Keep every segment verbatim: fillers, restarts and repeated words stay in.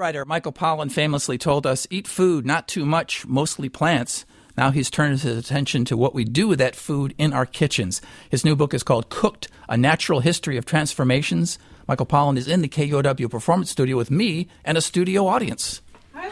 Writer Michael Pollan famously told us, eat food, not too much, mostly plants. Now he's turned his attention to what we do with that food in our kitchens. His new book is called Cooked, A Natural History of Transformations. Michael Pollan is in the K U O W Performance Studio with me and a studio audience.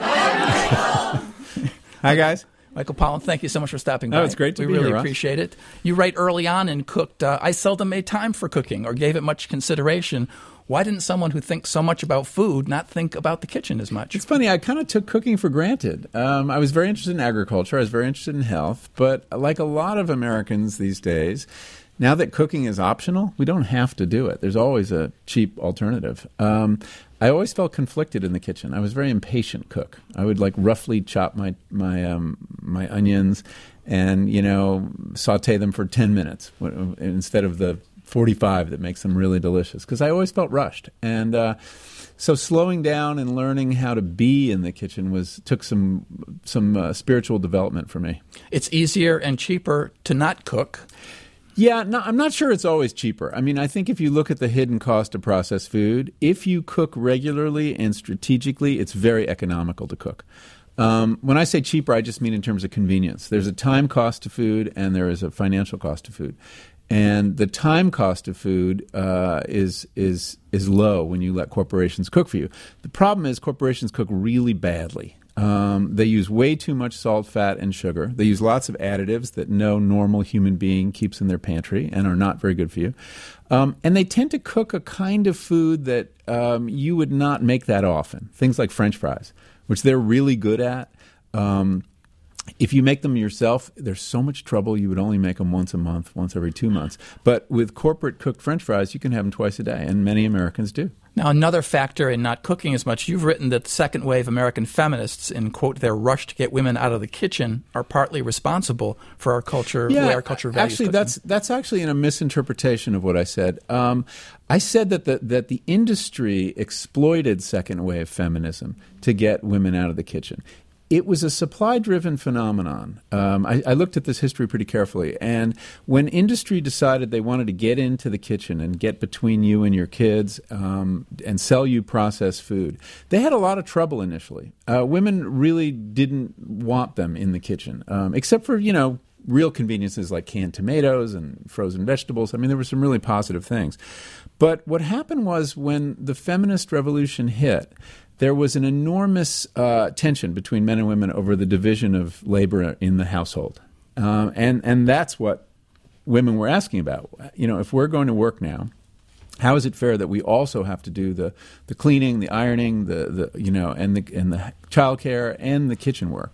Hi, guys. Michael Pollan, thank you so much for stopping by. Oh, it's great to we be really here, Ross. appreciate it. You write early on in Cooked, uh, I seldom made time for cooking or gave it much consideration. Why didn't someone who thinks so much about food not think about the kitchen as much? It's funny. I kind of took cooking for granted. Um, I was very interested in agriculture. I was very interested in health. But like a lot of Americans these days, now that cooking is optional, we don't have to do it. There's always a cheap alternative. Um, I always felt conflicted in the kitchen. I was a very impatient cook. I would like roughly chop my my um, my onions and, you know, saute them for ten minutes instead of the forty-five that makes them really delicious, because I always felt rushed. And uh, so slowing down and learning how to be in the kitchen was took some some uh, spiritual development for me. It's easier and cheaper to not cook. Yeah, no, I'm not sure it's always cheaper. I mean, I think if you look at the hidden cost of processed food, if you cook regularly and strategically, it's very economical to cook. Um, when I say cheaper, I just mean in terms of convenience. There's a time cost to food and there is a financial cost to food. And the time cost of food uh, is is is low when you let corporations cook for you. The problem is corporations cook really badly. Um, they use way too much salt, fat, and sugar. They use lots of additives that no normal human being keeps in their pantry and are not very good for you. Um, and they tend to cook a kind of food that um, you would not make that often. Things like French fries, which they're really good at. Um, If you make them yourself, there's so much trouble. You would only make them once a month, once every two months. But with corporate cooked French fries, you can have them twice a day, and many Americans do. Now, another factor in not cooking as much, you've written that the second wave American feminists, in, quote, their rush to get women out of the kitchen, are partly responsible for our culture, yeah, the way our culture values actually, cooking. that's that's actually in a misinterpretation of what I said. Um, I said that the, that the industry exploited second wave feminism to get women out of the kitchen. It was a supply-driven phenomenon. Um, I, I looked at this history pretty carefully. And when industry decided they wanted to get into the kitchen and get between you and your kids um, and sell you processed food, they had a lot of trouble initially. Uh, women really didn't want them in the kitchen, um, except for, you know, real conveniences like canned tomatoes and frozen vegetables. I mean, there were some really positive things. But what happened was when the feminist revolution hit, there was an enormous uh, tension between men and women over the division of labor in the household. Uh, and, and that's what women were asking about. You know, if we're going to work now, how is it fair that we also have to do the, the cleaning, the ironing, the, the you know, and the and the childcare and the kitchen work?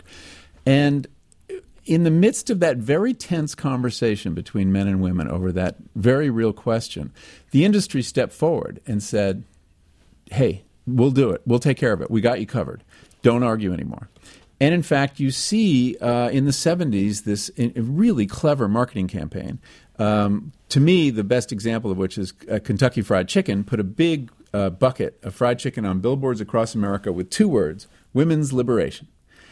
And in the midst of that very tense conversation between men and women over that very real question, the industry stepped forward and said, hey, we'll do it. We'll take care of it. We got you covered. Don't argue anymore. And in fact, you see uh, in the seventies this in, a really clever marketing campaign. Um, to me, the best example of which is uh, Kentucky Fried Chicken put a big uh, bucket of fried chicken on billboards across America with two words, women's liberation.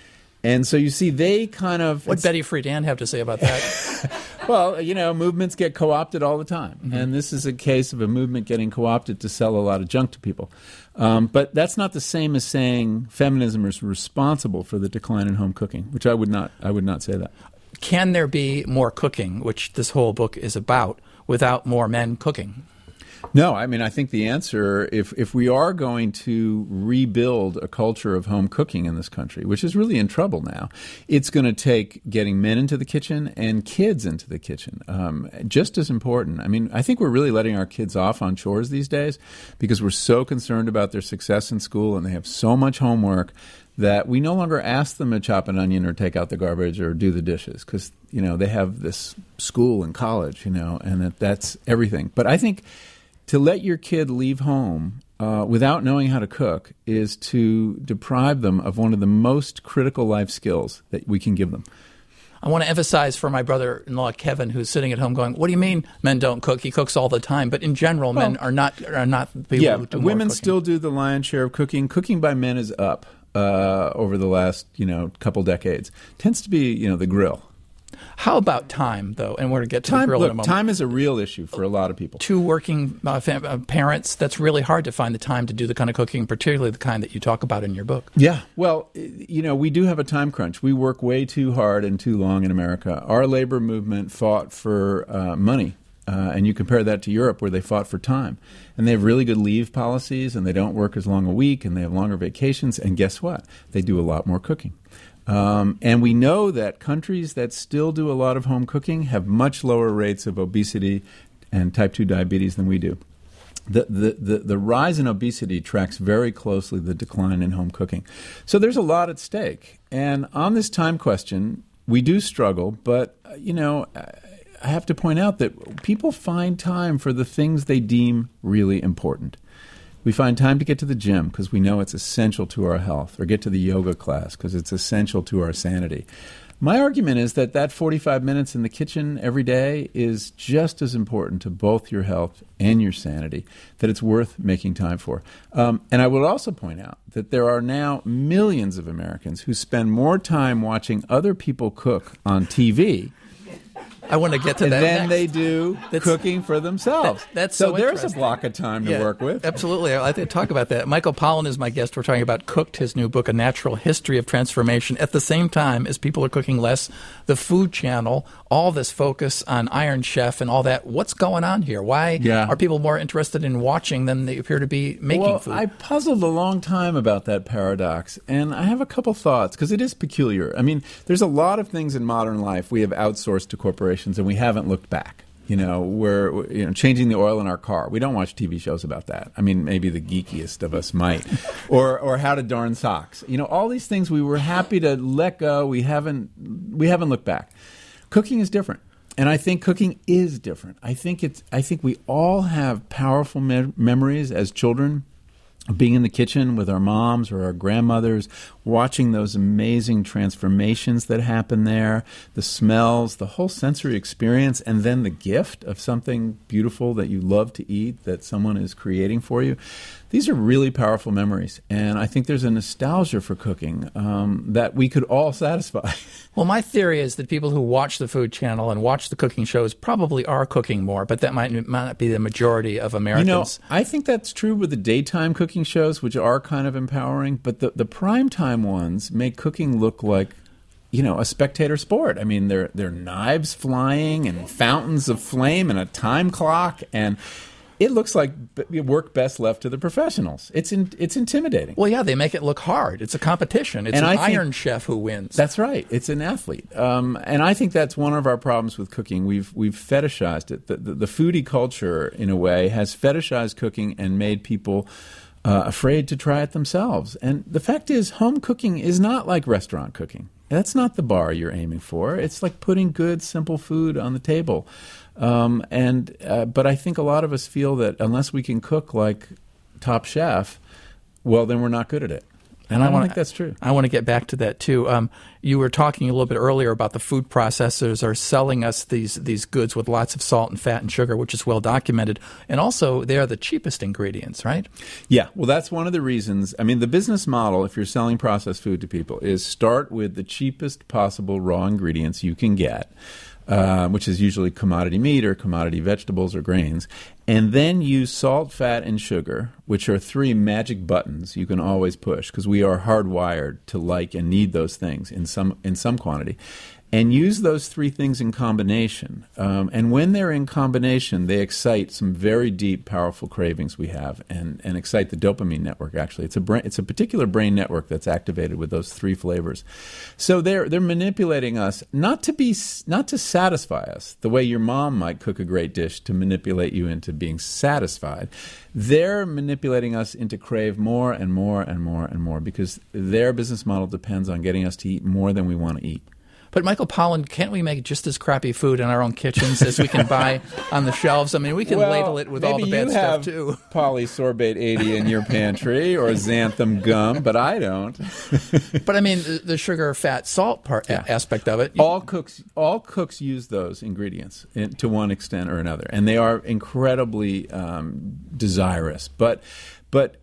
And so you see they kind of... What Betty Friedan have to say about that? Well, you know, movements get co-opted all the time. Mm-hmm. And this is a case of a movement getting co-opted to sell a lot of junk to people. Um, but that's not the same as saying feminism is responsible for the decline in home cooking, which I would not I would not say that. Can there be more cooking, which this whole book is about, without more men cooking? No, I mean, I think the answer, if if we are going to rebuild a culture of home cooking in this country, which is really in trouble now, it's going to take getting men into the kitchen and kids into the kitchen. Um, just as important. I mean, I think we're really letting our kids off on chores these days because we're so concerned about their success in school and they have so much homework that we no longer ask them to chop an onion or take out the garbage or do the dishes because, you know, they have this school and college, you know, and that that's everything. But I think to let your kid leave home uh, without knowing how to cook is to deprive them of one of the most critical life skills that we can give them. I want to emphasize for my brother-in-law, Kevin, who's sitting at home going, what do you mean men don't cook? He cooks all the time. But in general, well, men are not are not people yeah, who do women more cooking. Still do the lion's share of cooking. Cooking by men is up uh, over the last, you know, couple decades. Tends to be, you know, the grill. How about time, though? And we're going to get to time, the grill look, in a moment. Time is a real issue for a lot of people. Two working uh, fam- uh, parents, that's really hard to find the time to do the kind of cooking, particularly the kind that you talk about in your book. Yeah. Well, you know, we do have a time crunch. We work way too hard and too long in America. Our labor movement fought for uh, money. Uh, and you compare that to Europe, where they fought for time. And they have really good leave policies, and they don't work as long a week, and they have longer vacations. And guess what? They do a lot more cooking. Um, and we know that countries that still do a lot of home cooking have much lower rates of obesity and type two diabetes than we do. The, the, the, the rise in obesity tracks very closely the decline in home cooking. So there's a lot at stake. And on this time question, we do struggle, but, uh, you know, I have to point out that people find time for the things they deem really important. We find time to get to the gym because we know it's essential to our health, or get to the yoga class because it's essential to our sanity. My argument is that that forty-five minutes in the kitchen every day is just as important to both your health and your sanity, that it's worth making time for. Um, and I would also point out that there are now millions of Americans who spend more time watching other people cook on T V I want to get to that than next. they do That's, cooking for themselves. That, that's so so there's a block of time to yeah, work with. Absolutely. I think talk about that. Michael Pollan is my guest. We're talking about Cooked, his new book, A Natural History of Transformation. At the same time as people are cooking less, the Food Channel, all this focus on Iron Chef and all that. What's going on here? Why yeah. are people more interested in watching than they appear to be making well, food? I puzzled a long time about that paradox, and I have a couple thoughts because it is peculiar. I mean, there's a lot of things in modern life we have outsourced to corporations, and we haven't looked back. You know, we're you know changing the oil in our car. We don't watch T V shows about that. I mean, maybe the geekiest of us might, or or how to darn socks. You know, all these things we were happy to let go. We haven't we haven't looked back. Cooking is different, and I think cooking is different. I think it's. I think we all have powerful me- memories as children, being in the kitchen with our moms or our grandmothers, watching those amazing transformations that happen there, the smells, the whole sensory experience, and then the gift of something beautiful that you love to eat that someone is creating for you. These are really powerful memories, and I think there's a nostalgia for cooking um, that we could all satisfy. Well, my theory is that people who watch the Food Channel and watch the cooking shows probably are cooking more, but that might, might not be the majority of Americans. You know, I think that's true with the daytime cooking shows, which are kind of empowering, but the, the primetime ones make cooking look like, you know, a spectator sport. I mean, there, there are knives flying and fountains of flame and a time clock, and it looks like work best left to the professionals. It's in, it's intimidating. Well, yeah, they make it look hard. It's a competition. It's and an I think, Iron Chef who wins. That's right. It's an athlete. Um, and I think that's one of our problems with cooking. We've we've fetishized it. The, the, the foodie culture, in a way, has fetishized cooking and made people uh, afraid to try it themselves. And the fact is, home cooking is not like restaurant cooking. That's not the bar you're aiming for. It's like putting good, simple food on the table. Um, and uh, but I think a lot of us feel that unless we can cook like Top Chef, well, then we're not good at it. And, and I, I don't wanna, think that's true. I want to get back to that too. Um, you were talking a little bit earlier about the food processors are selling us these these goods with lots of salt and fat and sugar, which is well documented, and also they are the cheapest ingredients, right? Yeah, well, that's one of the reasons. I mean, the business model, if you're selling processed food to people, is start with the cheapest possible raw ingredients you can get. Uh, which is usually commodity meat or commodity vegetables or grains, and then use salt, fat, and sugar, which are three magic buttons you can always push because we are hardwired to like and need those things in some in some quantity. And use those three things in combination. Um, and when they're in combination, they excite some very deep, powerful cravings we have and, and excite the dopamine network, actually. It's a brain, it's a particular brain network that's activated with those three flavors. So they're they're manipulating us not to be not to satisfy us the way your mom might cook a great dish to manipulate you into being satisfied. They're manipulating us into crave more and more and more and more because their business model depends on getting us to eat more than we want to eat. But Michael Pollan, can't we make just as crappy food in our own kitchens as we can buy on the shelves? I mean, we can well, ladle it with all the bad stuff, too. Maybe you have polysorbate eighty in your pantry or xanthan gum, but I don't. But I mean, the, the sugar, fat, salt part yeah. aspect of it. All cooks, all cooks use those ingredients in, to one extent or another, and they are incredibly um, desirous. But, but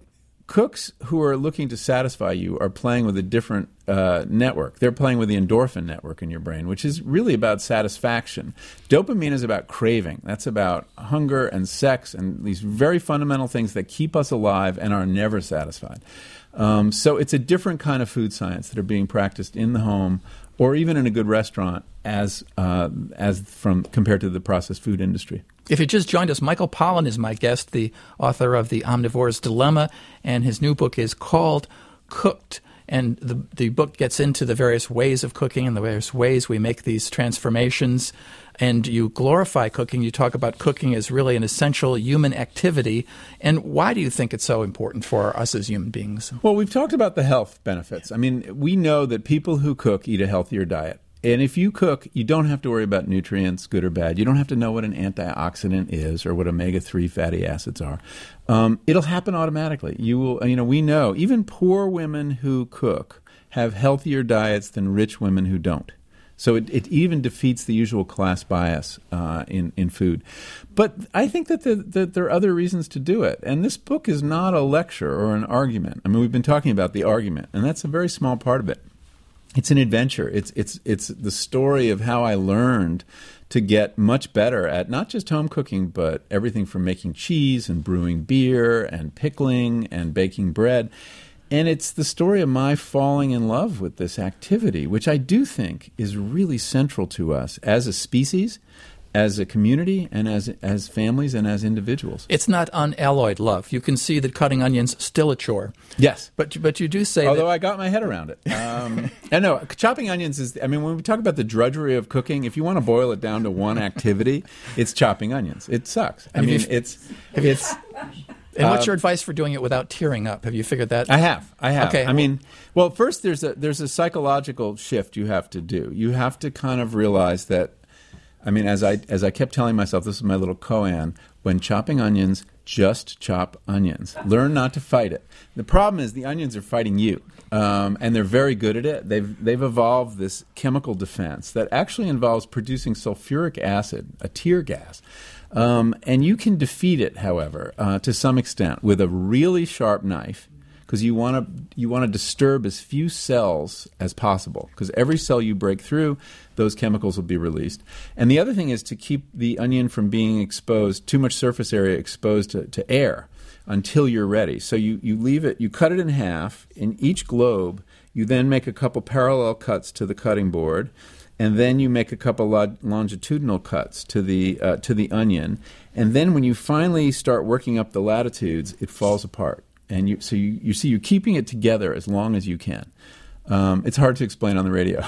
cooks who are looking to satisfy you are playing with a different uh, network. They're playing with the endorphin network in your brain, which is really about satisfaction. Dopamine is about craving. That's about hunger and sex and these very fundamental things that keep us alive and are never satisfied. Um, so it's a different kind of food science that are being practiced in the home or even in a good restaurant as uh, as from compared to the processed food industry. If you just joined us, Michael Pollan is my guest, the author of The Omnivore's Dilemma, and his new book is called Cooked. And the the book gets into the various ways of cooking and the various ways we make these transformations. And you glorify cooking. You talk about cooking as really an essential human activity. And why do you think it's so important for us as human beings? Well, we've talked about the health benefits. I mean, we know that people who cook eat a healthier diet. And if you cook, you don't have to worry about nutrients, good or bad. You don't have to know what an antioxidant is or what omega three fatty acids are. Um, it'll happen automatically. You will, you know, we know even poor women who cook have healthier diets than rich women who don't. So it, it even defeats the usual class bias uh, in, in food. But I think that, the, that there are other reasons to do it. And this book is not a lecture or an argument. I mean, we've been talking about the argument, and that's a very small part of it. It's an adventure. It's it's it's the story of how I learned to get much better at not just home cooking, but everything from making cheese and brewing beer and pickling and baking bread. And it's the story of my falling in love with this activity, which I do think is really central to us as a species, as a community, and as as families and as individuals. It's not unalloyed love. You can see that cutting onions still a chore. Yes. But but you do say Although that... I got my head around it. Um, and no, chopping onions is, I mean, when we talk about the drudgery of cooking, if you want to boil it down to one activity, it's chopping onions. It sucks. I Have mean, you- it's it's... And what's Uh, your advice for doing it without tearing up? Have you figured that? I have. I have. Okay. I mean, well, first there's a there's a psychological shift you have to do. You have to kind of realize that, I mean, as I as I kept telling myself, this is my little koan, when chopping onions, just chop onions. Learn not to fight it. The problem is the onions are fighting you, um, and they're very good at it. They've they've evolved this chemical defense that actually involves producing sulfuric acid, a tear gas. Um, and you can defeat it, however, uh, to some extent with a really sharp knife, because you want to you want to disturb as few cells as possible, because every cell you break through, those chemicals will be released. And the other thing is to keep the onion from being exposed, too much surface area exposed to, to air until you're ready. So you, you leave it, you cut it in half. In each globe, you then make a couple parallel cuts to the cutting board. And then you make a couple lo- longitudinal cuts to the uh, to the onion, and then when you finally start working up the latitudes, it falls apart. And you so you, you see you're keeping it together as long as you can. Um, it's hard to explain on the radio.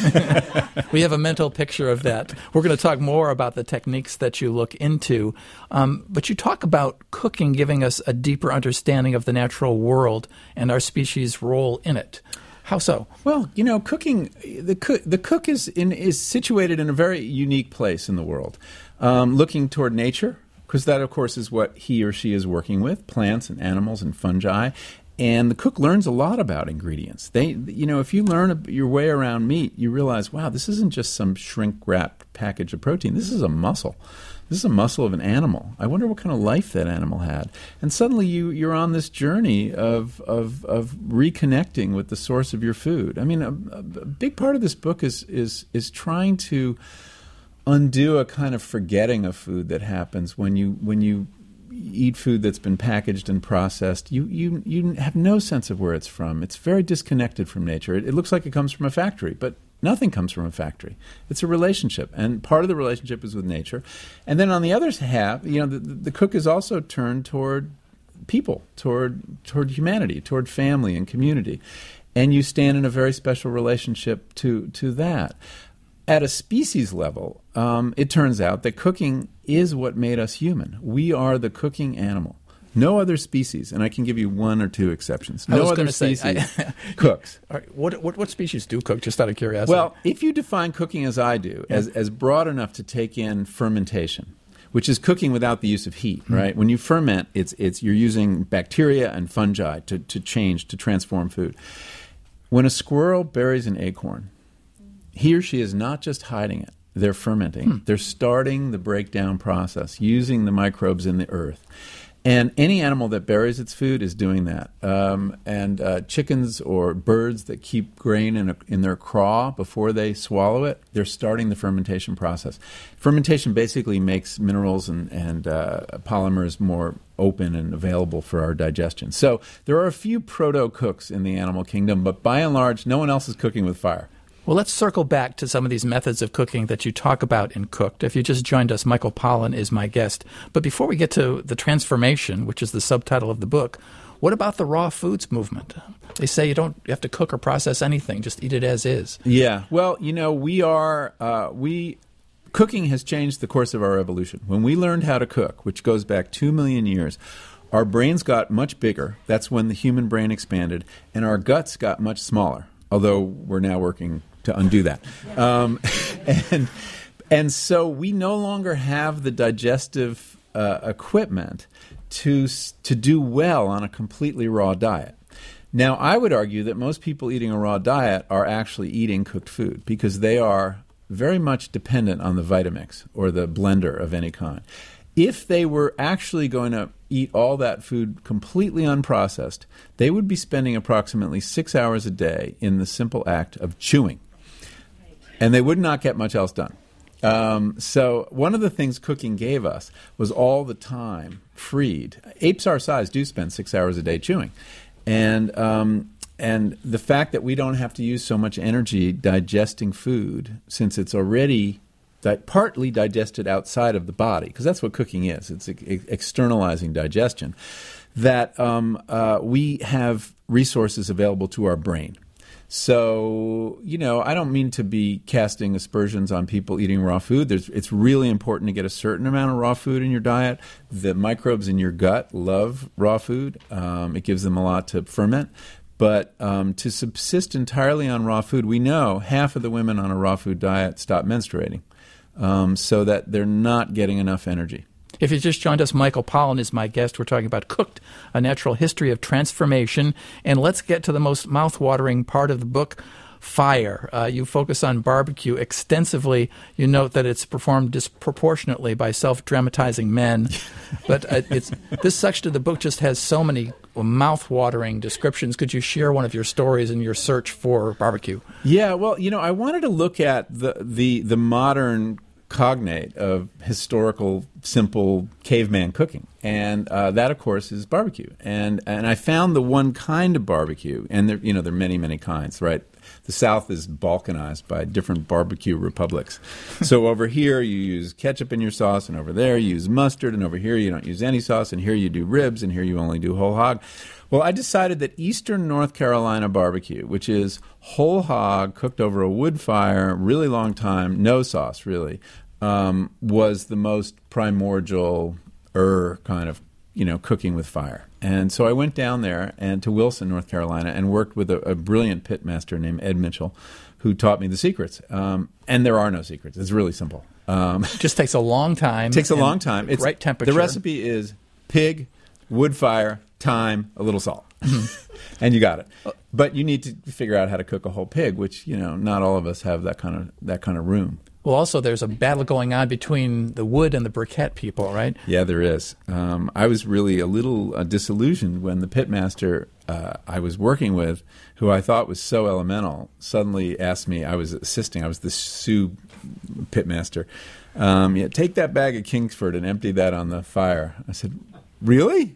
We have a mental picture of that. We're going to talk more about the techniques that you look into, um, but you talk about cooking giving us a deeper understanding of the natural world and our species' role in it. How so? Well, you know, cooking, the cook, the cook is in, is situated in a very unique place in the world, um, looking toward nature, because that, of course, is what he or she is working with, plants and animals and fungi. And the cook learns a lot about ingredients. They, you know, if you learn your way around meat, you realize, wow, this isn't just some shrink-wrapped package of protein. This is a muscle. This is a muscle of an animal. I wonder what kind of life that animal had. And suddenly you, you're on this journey of, of, of reconnecting with the source of your food. I mean, a, a big part of this book is, is, is trying to undo a kind of forgetting of food that happens when you, when you eat food that's been packaged and processed. You, you, you have no sense of where it's from. It's very disconnected from nature. It, it looks like it comes from a factory, but nothing comes from a factory. It's a relationship, and part of the relationship is with nature. And then on the other half, you know, the, the cook is also turned toward people, toward toward humanity, toward family and community. And you stand in a very special relationship to, to that. At a species level, um, it turns out that cooking is what made us human. We are the cooking animal. No other species, and I can give you one or two exceptions. No other species say, I, cooks. All right, what, what what species do cook, just out of curiosity? Well, if you define cooking as I do, yeah. as, as broad enough to take in fermentation, which is cooking without the use of heat, mm-hmm. right? When you ferment, it's it's you're using bacteria and fungi to, to change, to transform food. When a squirrel buries an acorn, he or she is not just hiding it. They're fermenting. Hmm. They're starting the breakdown process, using the microbes in the earth. And any animal that buries its food is doing that. Um, and uh, chickens or birds that keep grain in, a, in their craw before they swallow it, they're starting the fermentation process. Fermentation basically makes minerals and, and uh, polymers more open and available for our digestion. So there are a few proto-cooks in the animal kingdom, but by and large, no one else is cooking with fire. Well, let's circle back to some of these methods of cooking that you talk about in Cooked. If you just joined us, Michael Pollan is my guest. But before we get to the transformation, which is the subtitle of the book, what about the raw foods movement? They say you don't you have to cook or process anything, just eat it as is. Yeah. Well, you know, we are, uh, we, cooking has changed the course of our evolution. When we learned how to cook, which goes back two million years, our brains got much bigger. That's when the human brain expanded. And our guts got much smaller, although we're now working to undo that. Um, and and so we no longer have the digestive uh, equipment to to do well on a completely raw diet. Now, I would argue that most people eating a raw diet are actually eating cooked food because they are very much dependent on the Vitamix or the blender of any kind. If they were actually going to eat all that food completely unprocessed, they would be spending approximately six hours a day in the simple act of chewing. And they would not get much else done. Um, so one of the things cooking gave us was all the time freed. Apes our size do spend six hours a day chewing. And um, and the fact that we don't have to use so much energy digesting food, since it's already di- partly digested outside of the body, because that's what cooking is. It's ex- externalizing digestion, that um, uh, we have resources available to our brain. So, you know, I don't mean to be casting aspersions on people eating raw food. There's, it's really important to get a certain amount of raw food in your diet. The microbes in your gut love raw food. Um, it gives them a lot to ferment. But um, to subsist entirely on raw food, we know half of the women on a raw food diet stop menstruating, um, so that they're not getting enough energy. If you just joined us, Michael Pollan is my guest. We're talking about Cooked, A Natural History of Transformation. And let's get to the most mouth-watering part of the book, fire. Uh, you focus on barbecue extensively. You note that it's performed disproportionately by self-dramatizing men. But uh, it's this section of the book just has so many mouth-watering descriptions. Could you share one of your stories in your search for barbecue? Yeah, well, you know, I wanted to look at the the, the modern cognate of historical, simple caveman cooking. And uh, that, of course, is barbecue. And and I found the one kind of barbecue, and there, you know, there are many, many kinds, right? The South is balkanized by different barbecue republics. So over here you use ketchup in your sauce, and over there you use mustard, and over here you don't use any sauce, and here you do ribs, and here you only do whole hog. Well, I decided that Eastern North Carolina barbecue, which is whole hog cooked over a wood fire, really long time, no sauce really, um, was the most primordial er kind of, you know, cooking with fire. And so I went down there and to Wilson, North Carolina, and worked with a, a brilliant pitmaster named Ed Mitchell, who taught me the secrets. Um, and there are no secrets. It's really simple. Um, it just takes a long time. Takes a long time. It's right temperature. The recipe is pig, wood fire, thyme, a little salt. And you got it. But you need to figure out how to cook a whole pig, which, you know, not all of us have that kind of that kind of room. Well, also, there's a battle going on between the wood and the briquette people, right? Yeah, there is. Um, I was really a little uh, disillusioned when the pitmaster uh, I was working with, who I thought was so elemental, suddenly asked me, I was assisting, I was the Sioux pitmaster, um, yeah, take that bag of Kingsford and empty that on the fire. I said, really?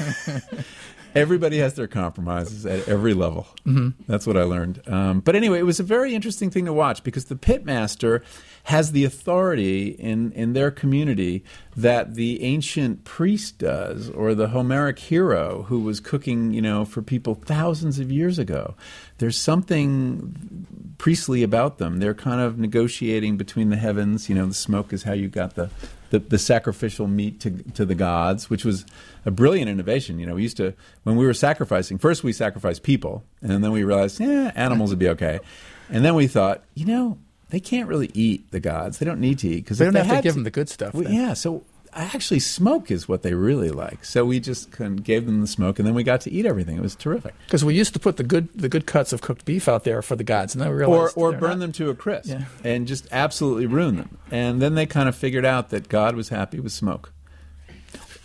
Everybody has their compromises at every level. Mm-hmm. That's what I learned. Um, but anyway, it was a very interesting thing to watch because the pitmaster has the authority in, in their community that the ancient priest does, or the Homeric hero who was cooking, you know, for people thousands of years ago. There's something priestly about them. They're kind of negotiating between the heavens. You know, the smoke is how you got the The, the sacrificial meat to to the gods, which was a brilliant innovation. You know, we used to, when we were sacrificing, first we sacrificed people, and then we realized, yeah, animals would be okay. And then we thought, you know, they can't really eat the gods. They don't need to eat. Because they don't they have to had give them the good stuff. Well, yeah, so actually smoke is what they really like. So we just kind of gave them the smoke, and then we got to eat everything. It was terrific. Because we used to put the good the good cuts of cooked beef out there for the gods, and then we realized Or, or burn not. them to a crisp, Yeah. and just absolutely ruin them. And then they kind of figured out that God was happy with smoke.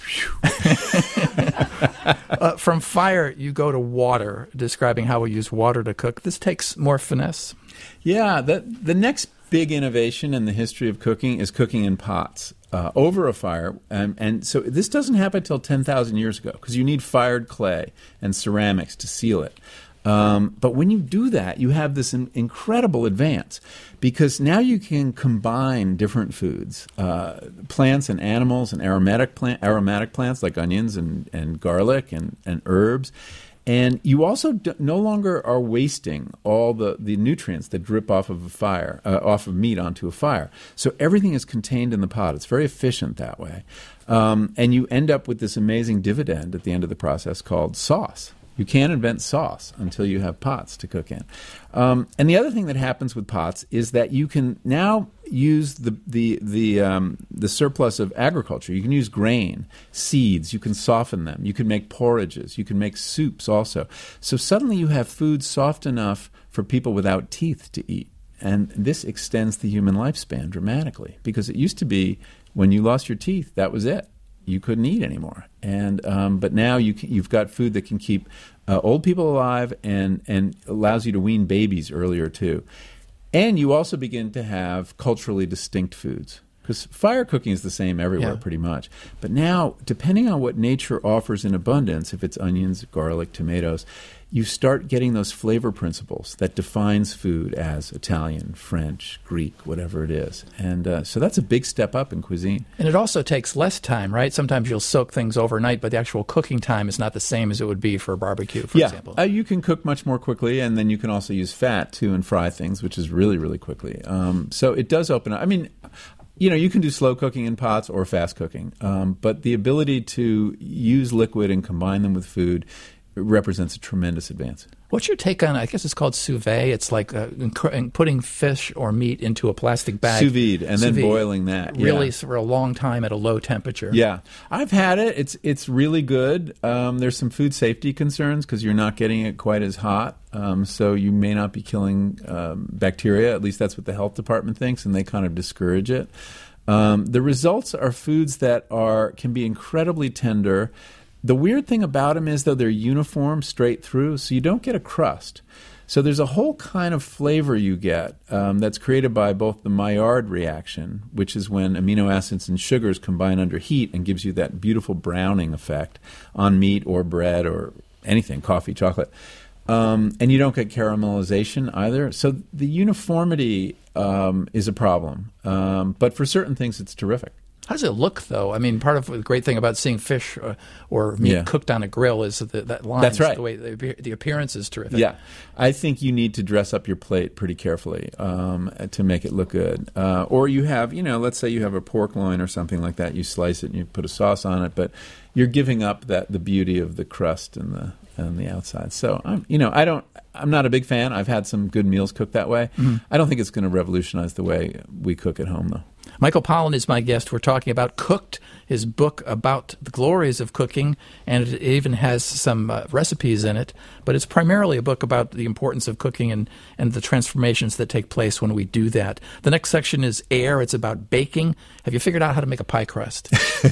uh, from fire, you go to water, describing how we use water to cook. This takes more finesse. Yeah, the, the next big innovation in the history of cooking is cooking in pots uh, over a fire. Um, and so this doesn't happen until ten thousand years ago because you need fired clay and ceramics to seal it. Um, but when you do that, you have this in- incredible advance because now you can combine different foods, uh, plants and animals and aromatic plant, aromatic plants like onions and, and garlic and, and herbs. And you also d- no longer are wasting all the, the nutrients that drip off of a fire, uh, off of meat onto a fire. So everything is contained in the pot. It's very efficient that way. Um, and you end up with this amazing dividend at the end of the process called sauce. You can't invent sauce until you have pots to cook in. Um, and the other thing that happens with pots is that you can now use the the the um, the surplus of agriculture. You can use grain, seeds. You can soften them. You can make porridges. You can make soups also. So suddenly you have food soft enough for people without teeth to eat. And this extends the human lifespan dramatically because it used to be when you lost your teeth, that was it. You couldn't eat anymore, and um, but now you can, you've got food that can keep uh, old people alive and and allows you to wean babies earlier too, and you also begin to have culturally distinct foods because fire cooking is the same everywhere yeah. pretty much. But now, depending on what nature offers in abundance, if it's onions, garlic, tomatoes, you start getting those flavor principles that defines food as Italian, French, Greek, whatever it is. And uh, so that's a big step up in cuisine. And it also takes less time, right? Sometimes you'll soak things overnight, but the actual cooking time is not the same as it would be for a barbecue, for yeah. example. Uh, you can cook much more quickly, and then you can also use fat, too, and fry things, which is really, really quickly. Um, so it does open up. I mean, you know, you can do slow cooking in pots or fast cooking, um, but the ability to use liquid and combine them with food represents a tremendous advance. What's your take on, I guess it's called sous vide. It's like uh, inc- putting fish or meat into a plastic bag. Sous vide, and sous then vide, boiling that. Really yeah. for a long time at a low temperature. Yeah. I've had it. It's it's really good. Um, there's some food safety concerns because you're not getting it quite as hot. Um, so you may not be killing um, bacteria. At least that's what the health department thinks, and they kind of discourage it. Um, the results are foods that are can be incredibly tender. The weird thing about them is, though, they're uniform straight through, so you don't get a crust. So there's a whole kind of flavor you get um, that's created by both the Maillard reaction, which is when amino acids and sugars combine under heat and gives you that beautiful browning effect on meat or bread or anything, coffee, chocolate. Um, and you don't get caramelization either. So the uniformity um, is a problem. Um, but for certain things, it's terrific. How does it look, though? I mean, part of the great thing about seeing fish or, or meat yeah. cooked on a grill is the, that line. That's right. The way the, the appearance is terrific. Yeah, I think you need to dress up your plate pretty carefully um, to make it look good. Uh, or you have, you know, let's say you have a pork loin or something like that. You slice it and you put a sauce on it, but you're giving up that the beauty of the crust and the and the outside. So I'm, you know, I don't. I'm not a big fan. I've had some good meals cooked that way. Mm-hmm. I don't think it's going to revolutionize the way we cook at home, though. Michael Pollan is my guest. We're talking about Cooked, his book about the glories of cooking, and it even has some uh, recipes in it. But it's primarily a book about the importance of cooking and, and the transformations that take place when we do that. The next section is Air. It's about baking. Have you figured out how to make a pie crust?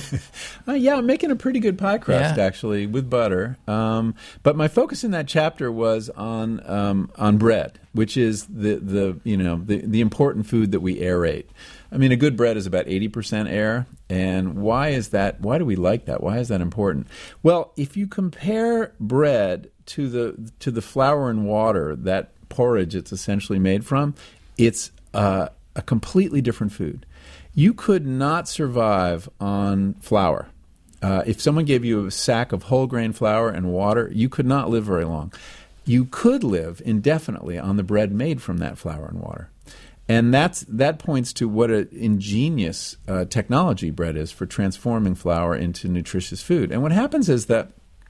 uh, yeah, I'm making a pretty good pie crust, yeah. actually, with butter. Um, but my focus in that chapter was on um, on bread, which is the, the you know the, the important food that we aerate. I mean, a good bread is about eighty percent air. And why is that? Why do we like that? Why is that important? Well, if you compare bread to the to the flour and water, that porridge it's essentially made from, it's uh, a completely different food. You could not survive on flour. Uh, if someone gave you a sack of whole grain flour and water, you could not live very long. You could live indefinitely on the bread made from that flour and water. And that's that points to what an ingenious uh, technology bread is for transforming flour into nutritious food. And what happens is that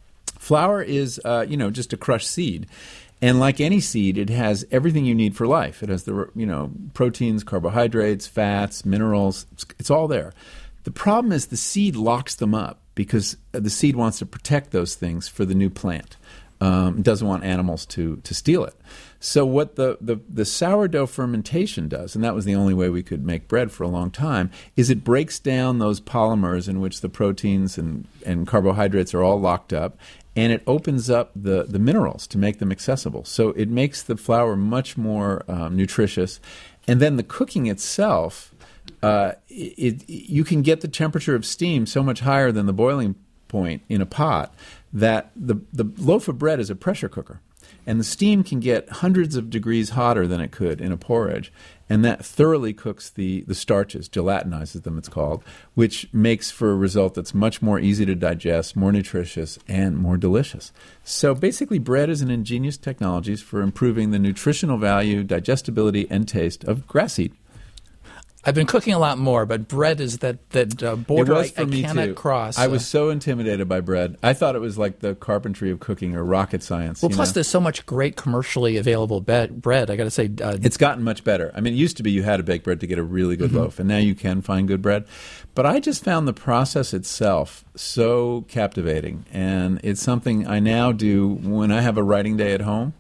flour is, uh, you know, just a crushed seed. And like any seed, it has everything you need for life. It has the, you know, proteins, carbohydrates, fats, minerals. It's, it's all there. The problem is the seed locks them up because the seed wants to protect those things for the new plant. Um, doesn't want animals to to steal it. So what the, the, the sourdough fermentation does, and that was the only way we could make bread for a long time, is it breaks down those polymers in which the proteins and, and carbohydrates are all locked up, and it opens up the, the minerals to make them accessible. So it makes the flour much more um, nutritious. And then the cooking itself, uh, it, it, you can get the temperature of steam so much higher than the boiling point in a pot that the, the loaf of bread is a pressure cooker. And the steam can get hundreds of degrees hotter than it could in a porridge. And that thoroughly cooks the, the starches, gelatinizes them, it's called, which makes for a result that's much more easy to digest, more nutritious, and more delicious. So basically, bread is an ingenious technology for improving the nutritional value, digestibility, and taste of grass seed. I've been cooking a lot more, but bread is that, that uh, border it was I, for I me cannot too. cross. I was so intimidated by bread. I thought it was like the carpentry of cooking or rocket science. Well, you plus know? there's so much great commercially available be- bread. I got to say, uh, it's gotten much better. I mean, it used to be you had to bake bread to get a really good mm-hmm. loaf, and now you can find good bread. But I just found the process itself so captivating, and it's something I now do when I have a writing day at home.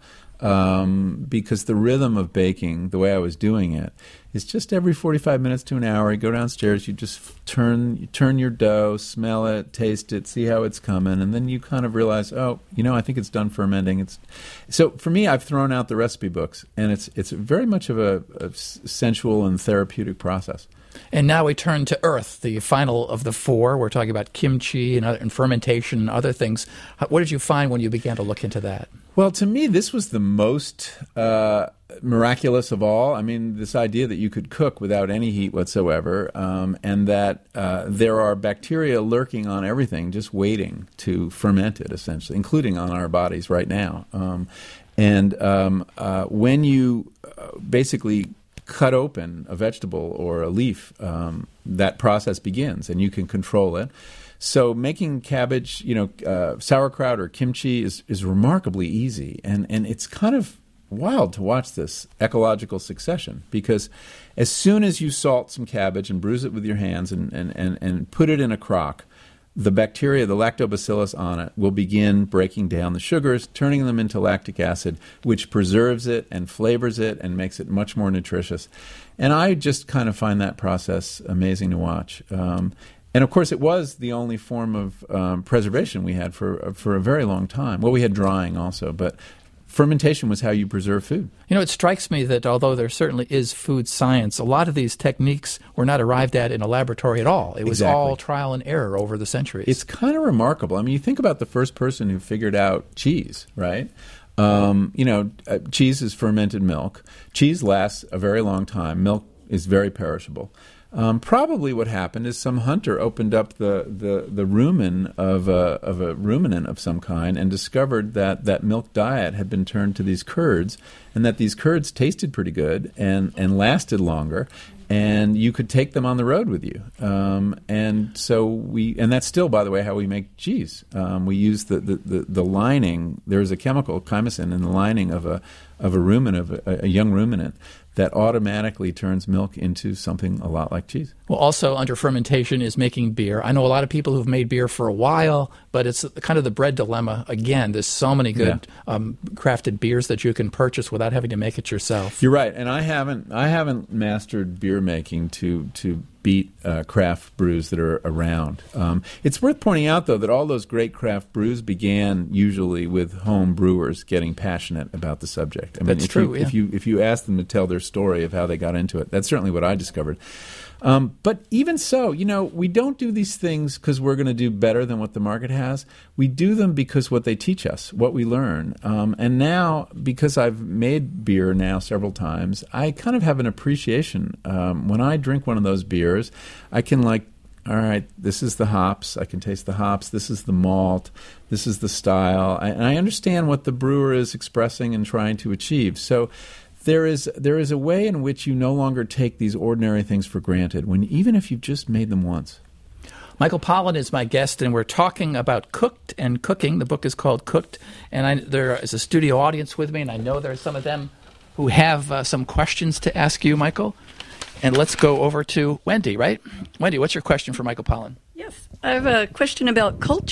Um, because the rhythm of baking, the way I was doing it, is just every forty-five minutes to an hour, you go downstairs, you just f- turn you turn your dough, smell it, taste it, see how it's coming, and then you kind of realize, oh, you know, I think it's done fermenting. It's so for me, I've thrown out the recipe books, and it's it's very much of a, a sensual and therapeutic process. And now we turn to earth, the final of the four. We're talking about kimchi and, other, and fermentation and other things. What did you find when you began to look into that? Well, to me, this was the most uh, miraculous of all. I mean, this idea that you could cook without any heat whatsoever, um, and that uh, there are bacteria lurking on everything, just waiting to ferment it, essentially, including on our bodies right now. Um, and um, uh, when you uh, basically cut open a vegetable or a leaf, um, that process begins, and you can control it. So making cabbage, you know, uh, sauerkraut or kimchi is, is remarkably easy, and, and it's kind of wild to watch this ecological succession, because as soon as you salt some cabbage and bruise it with your hands and, and, and, and put it in a crock, the bacteria, the lactobacillus on it, will begin breaking down the sugars, turning them into lactic acid, which preserves it and flavors it and makes it much more nutritious. And I just kind of find that process amazing to watch. Um, and, of course, it was the only form of um, preservation we had for for a very long time. Well, we had drying also, but fermentation was how you preserve food. You know, it strikes me that although there certainly is food science, a lot of these techniques were not arrived at in a laboratory at all. It was exactly. all trial and error over the centuries. It's kind of remarkable. I mean, you think about the first person who figured out cheese, right? Um, you know, uh, cheese is fermented milk. Cheese lasts a very long time. Milk is very perishable. Um, probably what happened is some hunter opened up the, the, the rumen of a, of a ruminant of some kind and discovered that that milk diet had been turned to these curds, and that these curds tasted pretty good and, and lasted longer, and you could take them on the road with you. Um, and so we, and that's still, by the way, how we make cheese. Um, we use the, the, the, the lining. There's a chemical, chymosin, in the lining of a of a ruminant, of a, a young ruminant, that automatically turns milk into something a lot like cheese. Well, also under fermentation is making beer. I know a lot of people who've made beer for a while, but it's kind of the bread dilemma. Again, there's so many good yeah. um, crafted beers that you can purchase without having to make it yourself. You're right, and I haven't I haven't mastered beer making to to beat uh, craft brews that are around. Um, it's worth pointing out, though, that all those great craft brews began usually with home brewers getting passionate about the subject. I mean, that's if true. You, yeah. If you if you ask them to tell their story of how they got into it, that's certainly what I discovered. Um, but even so, you know, we don't do these things because we're going to do better than what the market has. We do them because what they teach us, what we learn. Um, and now, because I've made beer now several times, I kind of have an appreciation. Um, when I drink one of those beers, I can like, all right, this is the hops. I can taste the hops. This is the malt. This is the style. I, and I understand what the brewer is expressing and trying to achieve. So There is there is a way in which you no longer take these ordinary things for granted, when even if you've just made them once. Michael Pollan is my guest, and we're talking about cooked and cooking. The book is called Cooked, and I, there is a studio audience with me, and I know there are some of them who have uh, some questions to ask you, Michael. And let's go over to Wendy, right? Wendy, what's your question for Michael Pollan? Yes, I have a question about culture.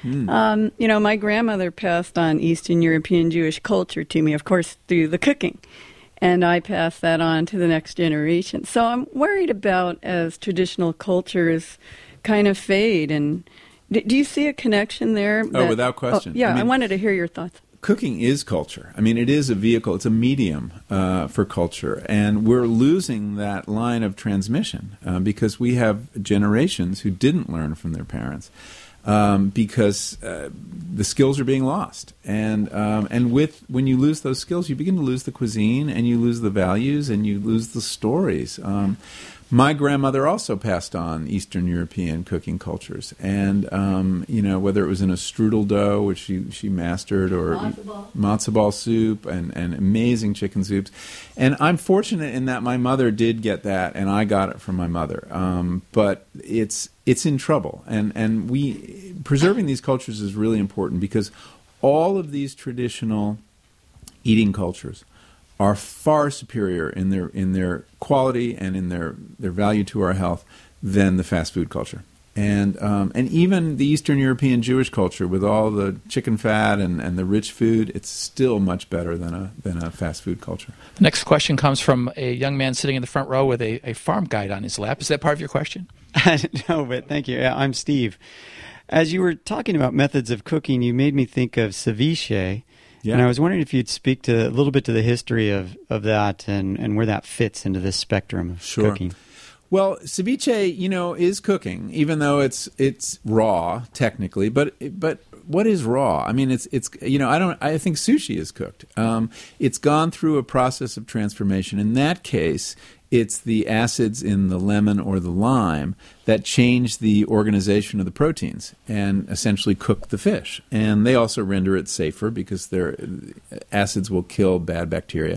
Mm. Um, you know, my grandmother passed on Eastern European Jewish culture to me, of course, through the cooking. And I passed that on to the next generation. So I'm worried about as traditional cultures kind of fade. And do, do you see a connection there? Oh, that, without question. Oh, yeah, I mean, I wanted to hear your thoughts. Cooking is culture. I mean, it is a vehicle. It's a medium uh, for culture. And we're losing that line of transmission uh, because we have generations who didn't learn from their parents. Um, because uh, the skills are being lost, and um, and with when you lose those skills, you begin to lose the cuisine, and you lose the values, and you lose the stories. Um, my grandmother also passed on Eastern European cooking cultures, and um, you know, whether it was in a strudel dough, which she she mastered, or matzo ball, matzo ball soup, and, and amazing chicken soups. And I'm fortunate in that my mother did get that, and I got it from my mother. Um, but it's it's in trouble, and and we preserving these cultures is really important because all of these traditional eating cultures are far superior in their in their quality and in their, their value to our health than the fast food culture. And um, and even the Eastern European Jewish culture, with all the chicken fat and, and the rich food, it's still much better than a than a fast food culture. The next question comes from a young man sitting in the front row with a, a farm guide on his lap. Is that part of your question? No, but thank you. Yeah, I'm Steve. As you were talking about methods of cooking, you made me think of ceviche. Yeah. And I was wondering if you'd speak to a little bit to the history of, of that and, and where that fits into this spectrum of sure. cooking. Well, ceviche, you know, is cooking, even though it's it's raw technically. But but what is raw? I mean, it's it's you know, I don't. I think sushi is cooked. Um, it's gone through a process of transformation. In that case, it's the acids in the lemon or the lime that change the organization of the proteins and essentially cook the fish. And they also render it safer because their acids will kill bad bacteria.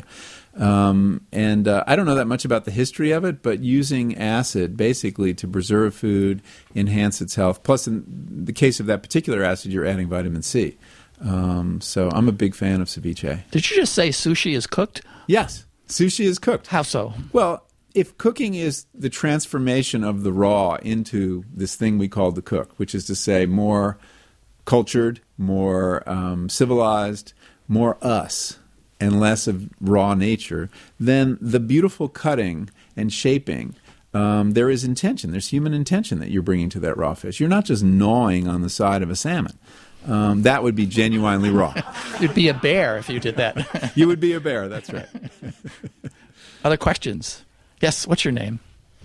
Um, and uh, I don't know that much about the history of it, but using acid basically to preserve food, enhance its health. Plus, in the case of that particular acid, you're adding vitamin C. Um, so I'm a big fan of ceviche. Did you just say sushi is cooked? Yes, sushi is cooked. How so? Well, if cooking is the transformation of the raw into this thing we call the cook, which is to say more cultured, more um, civilized, more us, and less of raw nature, then the beautiful cutting and shaping, um, there is intention. There's human intention that you're bringing to that raw fish. You're not just gnawing on the side of a salmon. Um, that would be genuinely raw. You'd be a bear if you did that. You would be a bear, that's right. Other questions? Yes, what's your name?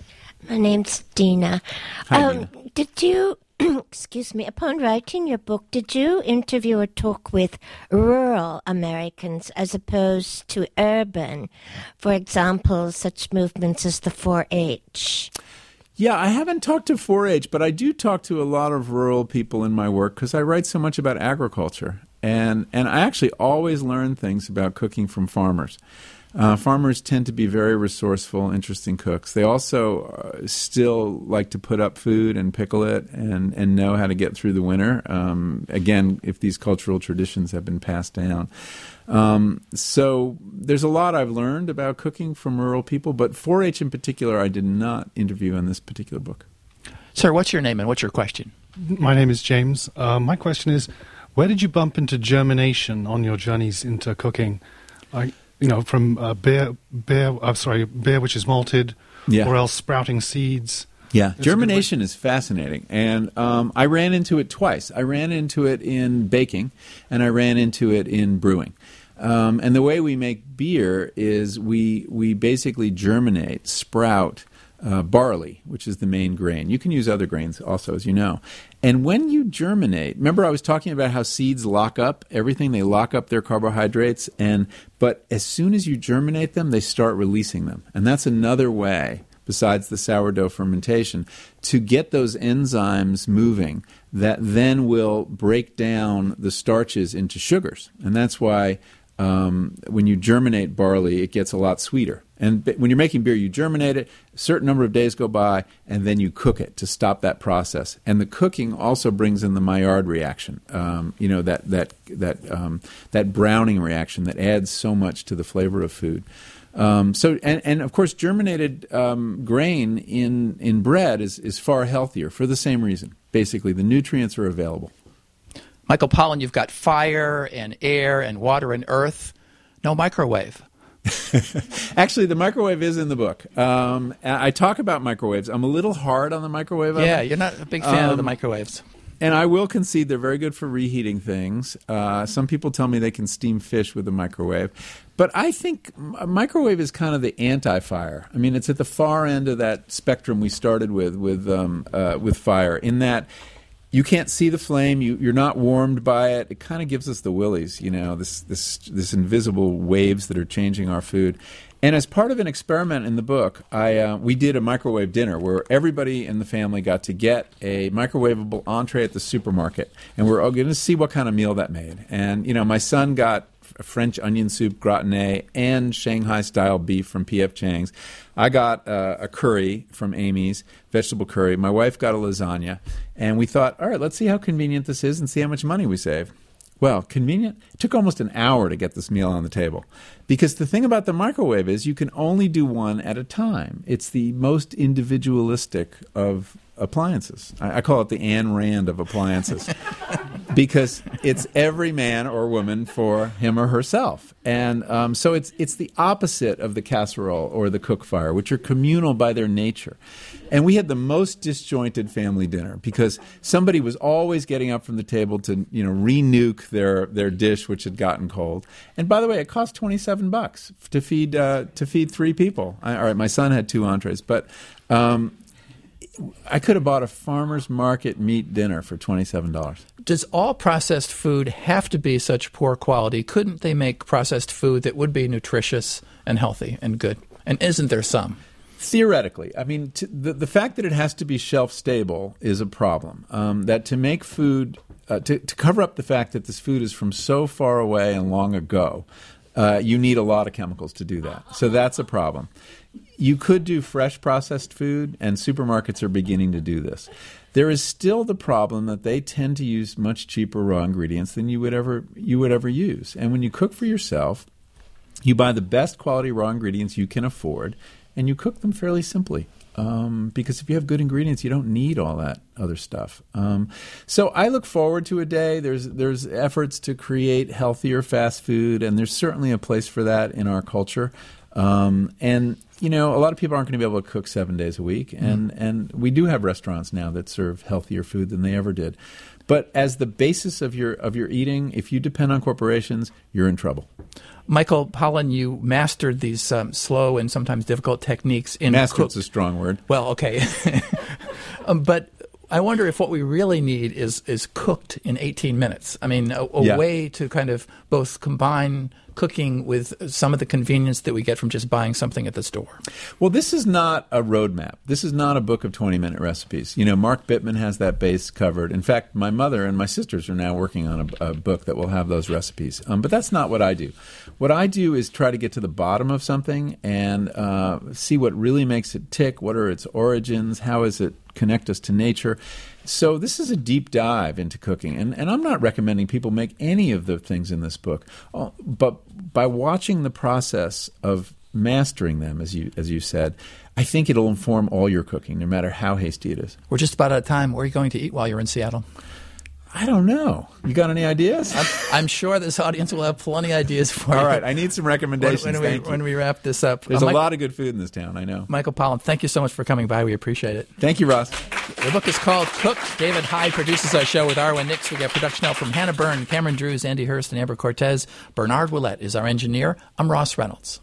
My name's Dina. Hi, um, Dina. Did you, excuse me, upon writing your book, did you interview or talk with rural Americans as opposed to urban? For example, such movements as the four H. Yeah, I haven't talked to four H, but I do talk to a lot of rural people in my work because I write so much about agriculture. And, and I actually always learn things about cooking from farmers. Uh, farmers tend to be very resourceful, interesting cooks. They also uh, still like to put up food and pickle it and, and know how to get through the winter, um, again, if these cultural traditions have been passed down. Um, so there's a lot I've learned about cooking from rural people, but four H in particular I did not interview in this particular book. Sir, what's your name and what's your question? My name is James. Uh, my question is, where did you bump into germination on your journeys into cooking? I... You know, from uh, beer, beer. I'm sorry, beer which is malted, yeah. or else sprouting seeds. Yeah, That's germination is fascinating, and um, I ran into it twice. I ran into it in baking, and I ran into it in brewing. Um, and the way we make beer is we we basically germinate, sprout uh, barley, which is the main grain. You can use other grains also, as you know. And when you germinate, remember I was talking about how seeds lock up everything. They lock up their carbohydrates, and but as soon as you germinate them, they start releasing them. And that's another way, besides the sourdough fermentation, to get those enzymes moving that then will break down the starches into sugars. And that's why um, when you germinate barley, it gets a lot sweeter. And when you're making beer, you germinate it, a certain number of days go by, and then you cook it to stop that process. And the cooking also brings in the Maillard reaction, um, you know, that that that um, that browning reaction that adds so much to the flavor of food. Um, so, and, and of course, germinated um, grain in in bread is is far healthier for the same reason. Basically, the nutrients are available. Michael Pollan, you've got fire and air and water and earth. No microwave. Actually, the microwave is in the book. Um, I talk about microwaves. I'm a little hard on the microwave oven. Yeah, you're not a big fan um, of the microwaves. And I will concede they're very good for reheating things. Uh, some people tell me they can steam fish with a microwave. But I think a microwave is kind of the anti-fire. I mean, it's at the far end of that spectrum we started with with um, uh, with fire, in that you can't see the flame, you, you're not warmed by it. It kind of gives us the willies, you know, this, this, this invisible waves that are changing our food. And as part of an experiment in the book, I uh, we did a microwave dinner where everybody in the family got to get a microwavable entree at the supermarket, and we're all going to see what kind of meal that made. And, you know, my son got a French onion soup gratinée and Shanghai-style beef from P F Chang's. I got uh, a curry from Amy's, vegetable curry. My wife got a lasagna. And we thought, all right, let's see how convenient this is and see how much money we save. Well, convenient? It took almost an hour to get this meal on the table. Because the thing about the microwave is you can only do one at a time. It's the most individualistic of appliances. I, I call it the Ayn Rand of appliances. Because it's every man or woman for him or herself. And um, so it's it's the opposite of the casserole or the cook fire, which are communal by their nature. And we had the most disjointed family dinner because somebody was always getting up from the table to, you know, re-nuke their, their dish, which had gotten cold. And by the way, it cost twenty-seven bucks to feed uh, to feed three people. I, all right, my son had two entrees, but um, I could have bought a farmer's market meat dinner for twenty-seven dollars. Does all processed food have to be such poor quality? Couldn't they make processed food that would be nutritious and healthy and good? And isn't there some? Theoretically. I mean, to, the, the fact that it has to be shelf-stable is a problem. Um, that to make food, uh, to, to cover up the fact that this food is from so far away and long ago, uh, you need a lot of chemicals to do that. So that's a problem. You could do fresh processed food, and supermarkets are beginning to do this. There is still the problem that they tend to use much cheaper raw ingredients than you would ever you would ever use. And when you cook for yourself, you buy the best quality raw ingredients you can afford, and you cook them fairly simply. Um, because if you have good ingredients, you don't need all that other stuff. Um, so I look forward to a day. There's there's efforts to create healthier fast food, and there's certainly a place for that in our culture. Um, and, you know, a lot of people aren't going to be able to cook seven days a week, and, mm. and we do have restaurants now that serve healthier food than they ever did. But as the basis of your of your eating, if you depend on corporations, you're in trouble. Michael Pollan, you mastered these um, slow and sometimes difficult techniques in Mastered's cook- a strong word. Well, okay. um, but I wonder if what we really need is is cooked in eighteen minutes. I mean, a, a yeah. way to kind of both combine cooking with some of the convenience that we get from just buying something at the store. Well, this is not a roadmap. This is not a book of twenty-minute recipes. You know, Mark Bittman has that base covered. In fact, my mother and my sisters are now working on a, a book that will have those recipes. Um, but that's not what I do. What I do is try to get to the bottom of something and uh, see what really makes it tick, what are its origins, how does it connect us to nature. So this is a deep dive into cooking, and, and I'm not recommending people make any of the things in this book, oh, but by watching the process of mastering them, as you as you said, I think it'll inform all your cooking, no matter how hasty it is. We're just about out of time. Where are you going to eat while you're in Seattle? I don't know. You got any ideas? I'm, I'm sure this audience will have plenty of ideas for you. All right, I need some recommendations. When, when, thank we, you. when we wrap this up. There's uh, a Mike, lot of good food in this town, I know. Michael Pollan, thank you so much for coming by. We appreciate it. Thank you, Ross. The book is called Cooked. David Hyde produces our show with Arwen Nix. We got production help from Hannah Byrne, Cameron Drews, Andy Hurst, and Amber Cortez. Bernard Willett is our engineer. I'm Ross Reynolds.